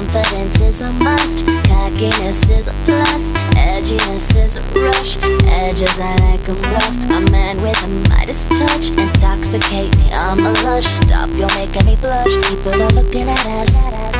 Confidence is a must, cockiness is a plus, edginess is a rush, edges I like 'em rough. A man with a Midas touch, intoxicate me, I'm a lush. Stop, you're making me blush, people are looking at us.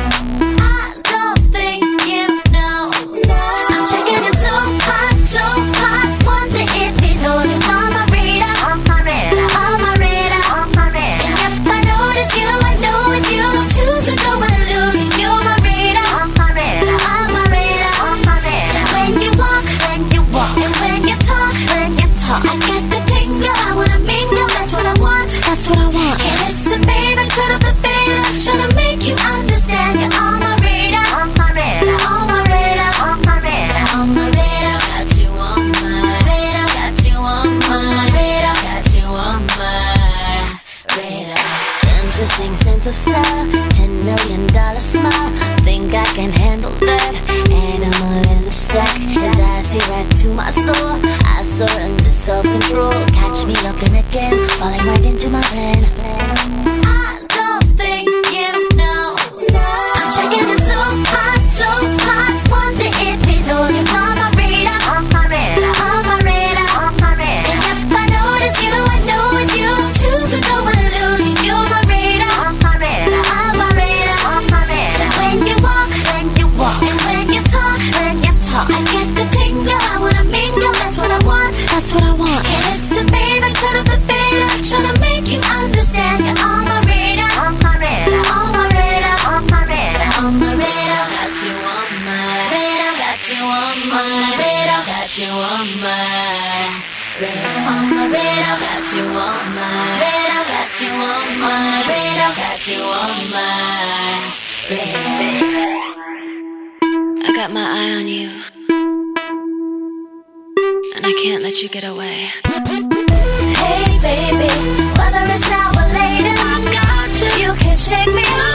I don't think you know, no. I'm checking it so hot, wonder if you know that on my radar, on my radar, on my radar, on my radar. And if I notice you, I know it's you. Don't choose or don't wanna lose you. You're my radar, on my radar, on my radar, on my radar. When you walk, and when you talk, I get the tingle, I wanna mingle. That's what I want, that's what I want. And listen, baby, turn up the fader, tryna make you understand. You're on my radar, on my radar, on my radar, on my radar, on my radar. Got you on my radar, got you on my radar, got you on my radar. Interesting sense of style, $10 million smile. Think I can handle that? Animal in the sack, his eyes see right to my soul. I surrender self-control. Catch me looking again, falling right into my plan. I don't think you know, no. I'm checking it so hot, wonder if you know you're on my radar, on my radar, on my radar, on my radar. And if I notice you, I know it's you. Don't choose or don't wanna lose you. You're my radar, on my radar, on my radar, on my radar. When you walk, and when you talk, I get the tingle, I wanna mingle. That's what I want, that's what I want. And listen, baby, turn up the fader, tryna make you understand. You're on my radar, on my radar, on my radar, on my radar, on my radar. Got you on my radar, got you on my radar, got you on my radar, on my radar. Got you on my radar, got you on my radar, got you on my radar. I got my eye on you, and I can't let you get away. Hey baby, whether it's now or later, I got you. You can't shake me.